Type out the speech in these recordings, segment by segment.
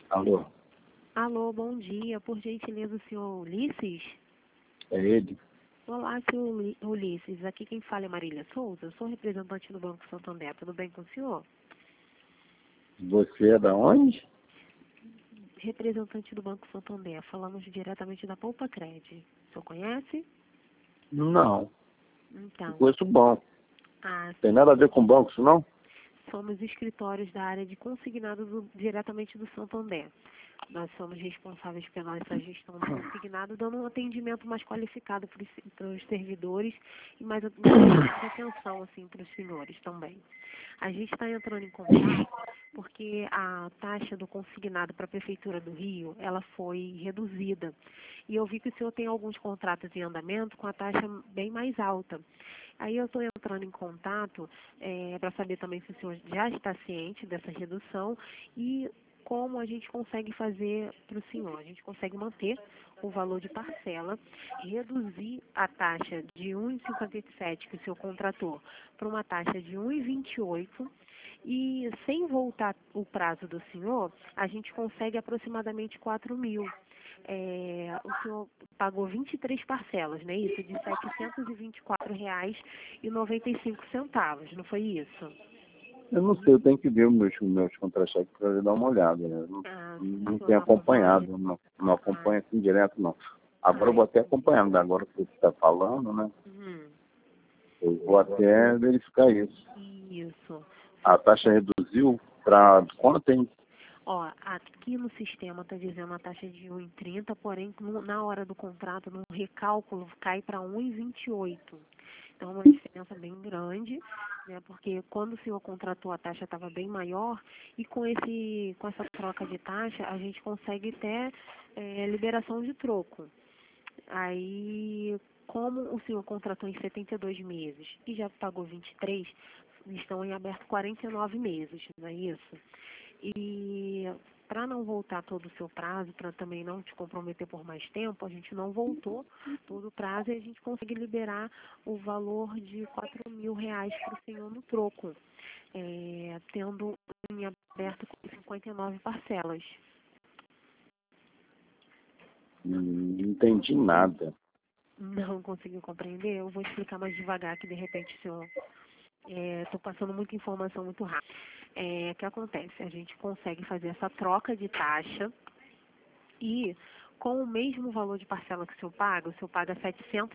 Alô, Alô, bom dia. Por gentileza, o senhor Ulisses? é ele? Olá, senhor Ulisses. Aqui quem fala é Marília Souza. Eu sou representante do Banco Santander. Tudo bem com o senhor? Você é da onde? Representante do Banco Santander. Falamos diretamente da Poupa Cred. O senhor conhece? Não, eu Então, conheço o banco. Tem sim. nada a ver com banco, isso não? Somos escritórios da área de consignado diretamente do Santander. Nós somos responsáveis pela essa gestão do consignado, dando um atendimento mais qualificado para os servidores e mais atenção assim, para os senhores também. A gente está entrando em contato porque a taxa do consignado para a Prefeitura do Rio, ela foi reduzida. E eu vi que o senhor tem alguns contratos em andamento com a taxa bem mais alta. Aí eu estou entrando em contato para saber também se o senhor já está ciente dessa redução e como a gente consegue fazer para o senhor. A gente consegue manter o valor de parcela, reduzir a taxa de 1,57 que o senhor contratou para uma taxa de 1,28 e sem voltar o prazo do senhor, a gente consegue aproximadamente 4 mil. O senhor pagou 23 parcelas, não é isso? De R$ 724,95, não foi isso? Eu não sei, eu tenho que ver os meus contra-cheques para dar uma olhada, né? Não O senhor tenho não acompanha? acompanhado, não acompanho assim direto, não. Agora eu vou até acompanhando, agora que você está falando, né? Uhum. Eu vou até verificar isso. Isso. A taxa reduziu para quanto, hein? Ó, aqui no sistema está dizendo a taxa de 1,30, porém na hora do contrato, no recálculo, cai para 1,28. Então é uma diferença bem grande, né? Porque quando o senhor contratou a taxa estava bem maior e com essa troca de taxa a gente consegue ter liberação de troco. Aí, como o senhor contratou em 72 meses e já pagou 23, estão em aberto 49 meses, não é isso? E para não voltar todo o seu prazo, para também não te comprometer por mais tempo, a gente não voltou todo o prazo e a gente consegue liberar o valor de R$ 4.000 para o senhor no troco, tendo em aberto com 59 parcelas. Não entendi nada. Não conseguiu compreender? Eu vou explicar mais devagar, que de repente o senhor... Estou passando muita informação muito rápido. O que acontece? A gente consegue fazer essa troca de taxa e com o mesmo valor de parcela que o senhor paga R$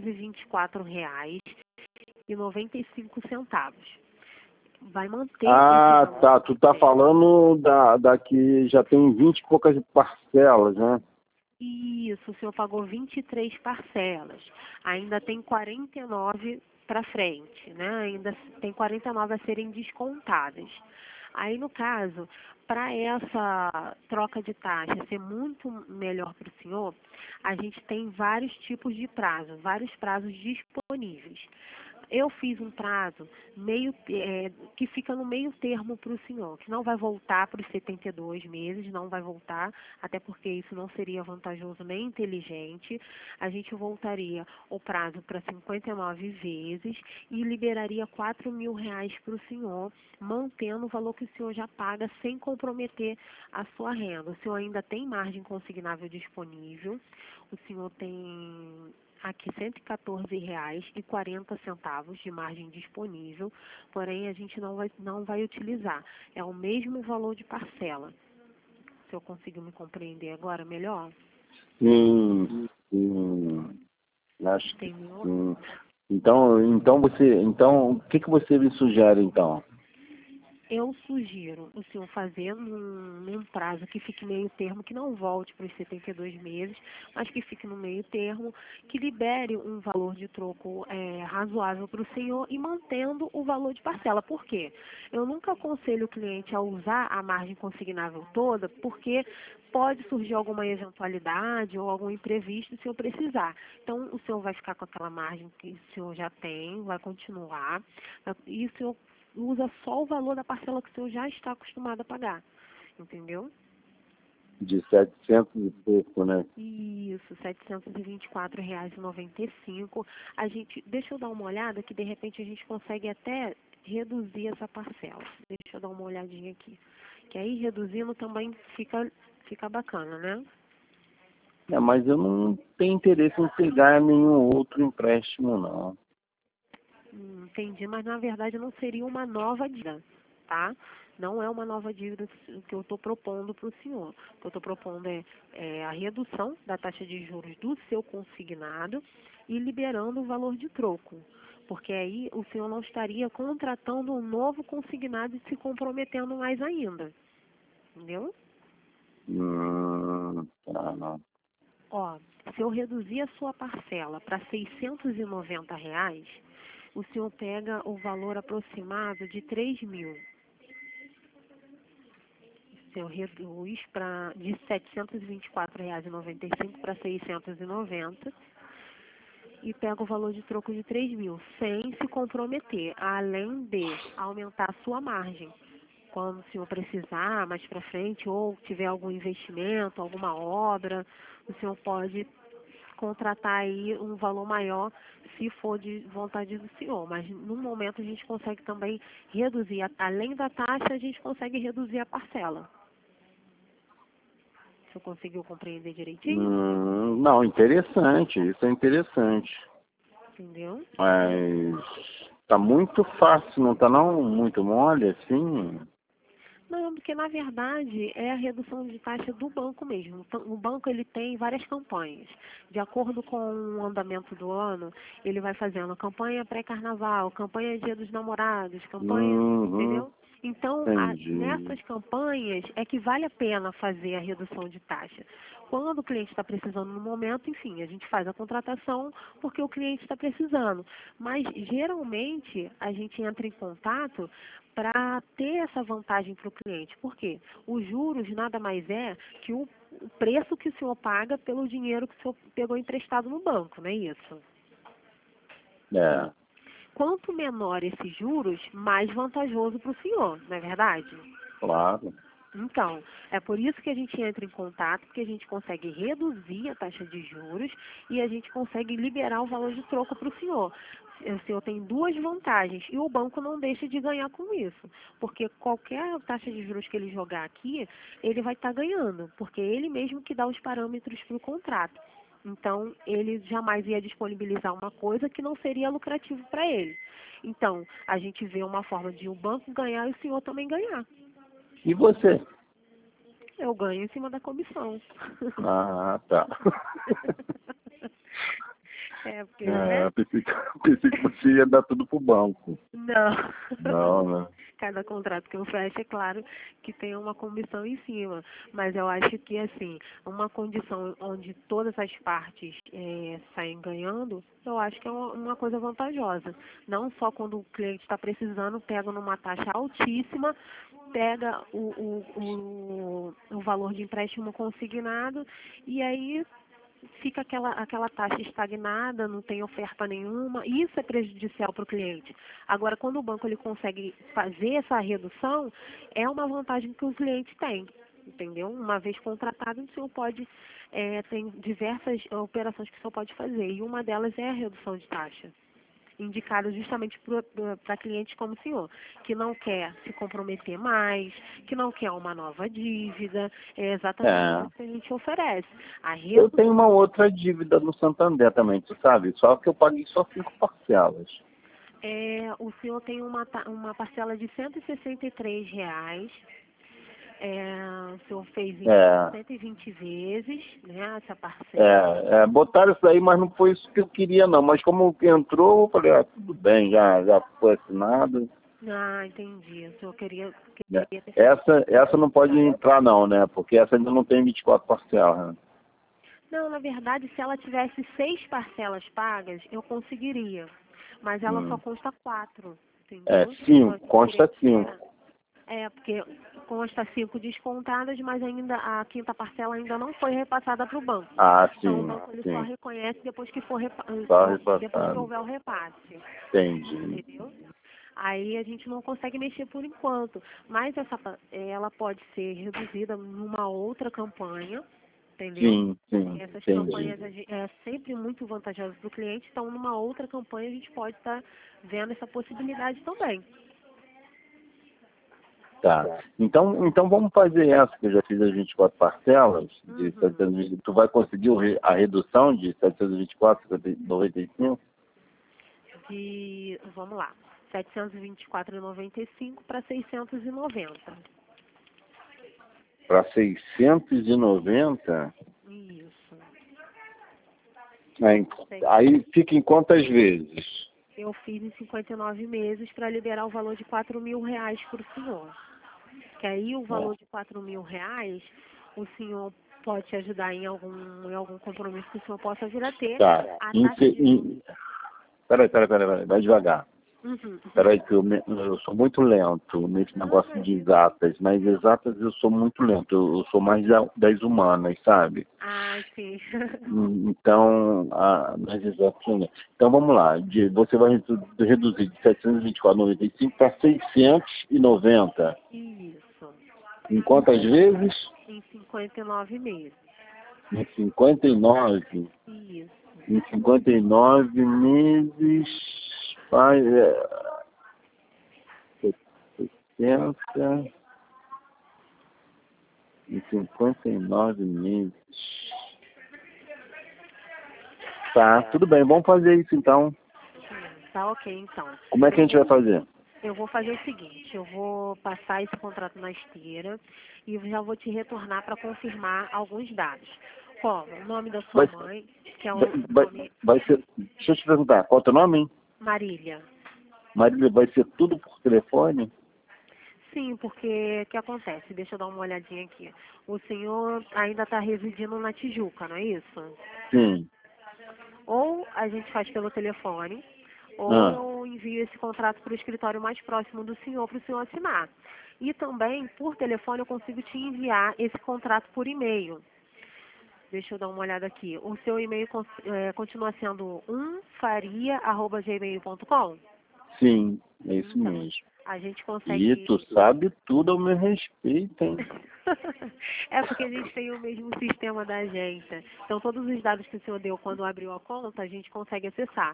724,95. Vai manter esse valor. Tá. Tu tá falando da que já tem 20 e poucas parcelas, né? Isso, o senhor pagou 23 parcelas. Ainda tem 49 para frente, né? Ainda tem 49 a serem descontadas. Aí, no caso, para essa troca de taxa ser muito melhor para o senhor, a gente tem vários tipos de prazo, vários prazos disponíveis. Eu fiz um prazo que fica no meio termo para o senhor, que não vai voltar para os 72 meses, não vai voltar, até porque isso não seria vantajoso nem inteligente. A gente voltaria o prazo para 59 vezes e liberaria R$ 4.000 para o senhor, mantendo o valor que o senhor já paga sem comprometer a sua renda. O senhor ainda tem margem consignável disponível, o senhor tem aqui R$ 114,40 de margem disponível, porém a gente não vai utilizar. É o mesmo valor de parcela. Se eu conseguir me compreender agora melhor? Sim. Acho que Entendeu? sim. Então, o que você me sugere então? Eu sugiro o senhor fazer num prazo que fique meio termo, que não volte para os 72 meses, mas que fique no meio termo, que libere um valor de troco razoável para o senhor e mantendo o valor de parcela. Por quê? Eu nunca aconselho o cliente a usar a margem consignável toda, porque pode surgir alguma eventualidade ou algum imprevisto se eu precisar. Então, o senhor vai ficar com aquela margem que o senhor já tem, vai continuar, e o senhor usa só o valor da parcela que o senhor já está acostumado a pagar, entendeu? De 700 e pouco, né? Isso, R$ 724,95. Deixa eu dar uma olhada que de repente a gente consegue até reduzir essa parcela. Deixa eu dar uma olhadinha aqui. Que aí reduzindo também fica Fica bacana, né? Mas eu não tenho interesse em pegar nenhum outro empréstimo, não. Entendi, mas na verdade não seria uma nova dívida, tá? Não é uma nova dívida que eu estou propondo para o senhor. O que eu estou propondo é a redução da taxa de juros do seu consignado e liberando o valor de troco. Porque aí o senhor não estaria contratando um novo consignado e se comprometendo mais ainda. Entendeu? Tá. Ó, se eu reduzir a sua parcela para R$ 690, o senhor pega o valor aproximado de 3.000. Se eu reduz de R$ 724,95 para 690 e pega o valor de troco de 3.000, sem se comprometer, além de aumentar a sua margem. Quando o senhor precisar mais para frente ou tiver algum investimento, alguma obra, o senhor pode contratar aí um valor maior se for de vontade do senhor. Mas no momento a gente consegue também reduzir, além da taxa, a gente consegue reduzir a parcela. O senhor conseguiu compreender direitinho? Não, interessante, isso é interessante. Entendeu? Mas tá muito fácil, não tá não? Muito mole, assim? Não, porque na verdade é a redução de taxa do banco mesmo. Então, o banco ele tem várias campanhas. De acordo com o andamento do ano, ele vai fazendo campanha pré-carnaval, campanha Dia dos Namorados, campanha, entendeu? Então, Entendi. nessas campanhas é que vale a pena fazer a redução de taxa. Quando o cliente está precisando no momento, enfim, a gente faz a contratação porque o cliente está precisando. Mas, geralmente, a gente entra em contato para ter essa vantagem para o cliente. Por quê? Os juros nada mais é que o preço que o senhor paga pelo dinheiro que o senhor pegou emprestado no banco, não é isso? É, Quanto menor esses juros, mais vantajoso para o senhor, não é verdade? claro. Então, é por isso que a gente entra em contato, porque a gente consegue reduzir a taxa de juros e a gente consegue liberar o valor de troco para o senhor. O senhor tem duas vantagens e o banco não deixa de ganhar com isso, porque qualquer taxa de juros que ele jogar aqui, ele vai estar ganhando, porque é ele mesmo que dá os parâmetros para o contrato. Então, ele jamais ia disponibilizar uma coisa que não seria lucrativo para ele. Então, a gente vê uma forma de o banco ganhar e o senhor também ganhar. E você? Eu ganho em cima da comissão. Ah, tá. Porque, né? Pensei que você ia dar tudo pro banco. Não. Não, né? Cada contrato que eu fecho, é claro que tem uma comissão em cima. Mas eu acho que, assim, uma condição onde todas as partes saem ganhando, eu acho que é uma coisa vantajosa. Não só quando o cliente está precisando, pega numa taxa altíssima, pega o valor de empréstimo consignado e aí fica aquela taxa estagnada, não tem oferta nenhuma, e isso é prejudicial para o cliente. Agora, quando o banco ele consegue fazer essa redução, é uma vantagem que o cliente tem, entendeu? Uma vez contratado, o senhor pode, tem diversas operações que o senhor pode fazer, e uma delas é a redução de taxa, indicado justamente para clientes como o senhor, que não quer se comprometer mais, que não quer uma nova dívida, é exatamente isso que a gente oferece. Eu tenho uma outra dívida no Santander também, tu sabe? Só que eu paguei só 5 parcelas. O senhor tem uma parcela de R$ 163. O senhor fez em 120 vezes, né, essa parcela. Botaram isso aí, mas não foi isso que eu queria, não. Mas como entrou, eu falei, tudo bem, já foi assinado. Ah, entendi. O senhor queria ter... Essa não pode entrar, não, né? Porque essa ainda não tem 24 parcelas. Né? Não, na verdade, se ela tivesse 6 parcelas pagas, eu conseguiria. Mas ela só consta 4, entendeu? 5, consta 5. Porque consta 5 descontadas, mas ainda a quinta parcela ainda não foi repassada para o banco. Ah, sim. Então o banco ele só reconhece depois que for depois que houver o repasse. Entendi. Entendeu? Aí a gente não consegue mexer por enquanto, mas ela pode ser reduzida numa outra campanha, entendeu? Sim, Essas entendi. campanhas é sempre muito vantajosas para o cliente, então numa outra campanha a gente pode estar vendo essa possibilidade também. Tá. Então vamos fazer essa, que eu já fiz as 24 parcelas de 720. Tu vai conseguir a redução de 724,95? Vamos lá, 724,95 para 690. Para 690? Isso. Aí fica em quantas vezes? Eu fiz em 59 meses para liberar o valor de R$ 4.000 para o senhor. Que aí o valor de R$ 4.000, o senhor pode te ajudar em algum compromisso que o senhor possa vir a ter. Tá. Peraí, vai devagar. Peraí, que eu sou muito lento nesse negócio de exatas, mas exatas eu sou muito lento, eu sou mais das humanas, sabe? Ah, sim. Então, nas exatas, né? Então vamos lá, você vai reduzir de 724,95 para 690. Isso. Em quantas vezes? Em 59 meses. Em 59? Isso. Em 59 meses faz 60 em 59 meses. Tá, tudo bem, vamos fazer isso então. Tá ok, então. Como é que a gente vai fazer? Eu vou fazer o seguinte, eu vou passar esse contrato na esteira e eu já vou te retornar para confirmar alguns dados. Como o nome da sua mãe, que é o nome... Vai ser, deixa eu te perguntar, qual é o teu nome? Marília. Marília, vai ser tudo por telefone? Sim, porque o que acontece? Deixa eu dar uma olhadinha aqui. O senhor ainda está residindo na Tijuca, não é isso? Sim. Ou a gente faz pelo telefone, ou eu envio esse contrato para o escritório mais próximo do senhor, para o senhor assinar. E também, por telefone, eu consigo te enviar esse contrato por e-mail. Deixa eu dar uma olhada aqui. O seu e-mail continua sendo faria@gmail.com? Sim, é isso mesmo. A gente consegue... E tu sabe tudo ao meu respeito, hein? É porque a gente tem o mesmo sistema da agência. Então, todos os dados que o senhor deu quando abriu a conta, a gente consegue acessar.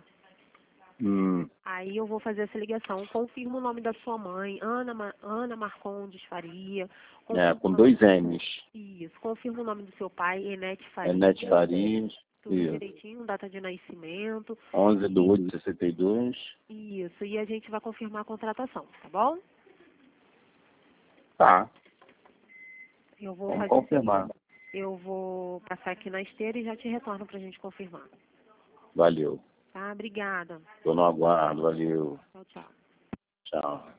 Aí eu vou fazer essa ligação. Confirma o nome da sua mãe, Ana Marcondes Faria. Com 2 N's. Isso. Confirma o nome do seu pai, Enete Faria. Enete Farias. Tudo direitinho, data de nascimento. 11/8/62. Isso. E a gente vai confirmar a contratação, tá bom? Tá. Vamos confirmar. Eu vou passar aqui na esteira e já te retorno pra gente confirmar. Valeu. Tá? Obrigada. Tô no aguardo, valeu. Tchau, tchau. Tchau.